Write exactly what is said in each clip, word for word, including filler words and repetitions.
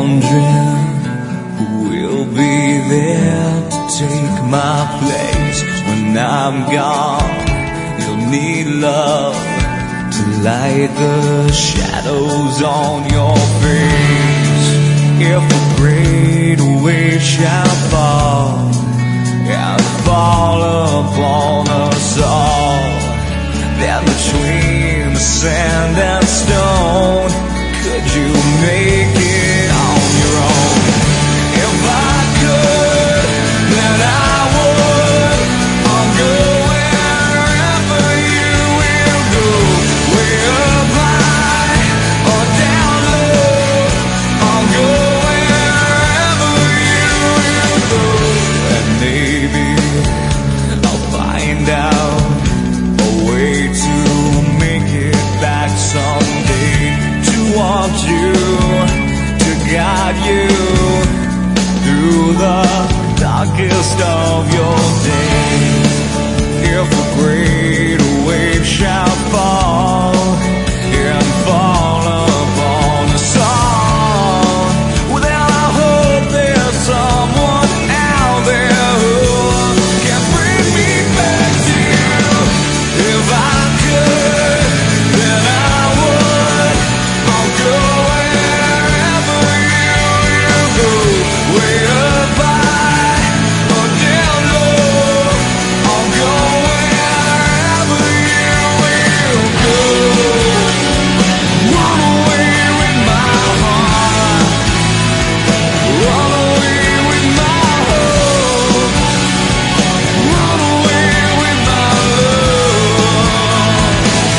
wondering who will be there to take my place when I'm gone. You'll need love to light the shadows on your face. If a great wave shall fall and fall upon us all, then between the sand and stone, could you make it on your own? If I could, then I would. I'll go wherever you will go, way up high or down low. I'll go wherever you will go, and maybe I'll find out a way to make it back someday, to want you, to guide you through the darkest of your days. If a great wave shall fall and fall upon us all, well then I hope there's someone out there who can bring me back to you. If I could, then I would. I'll go wherever you will go, way up high or down low. I'll go wherever you will go. Run away with my heart, run away with my hope, run away with my love.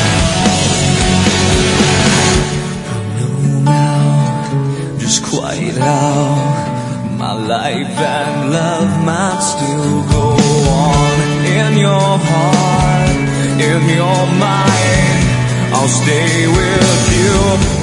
I know now just quite how my life and love might still go on. In your heart, in your mind, I'll stay with you.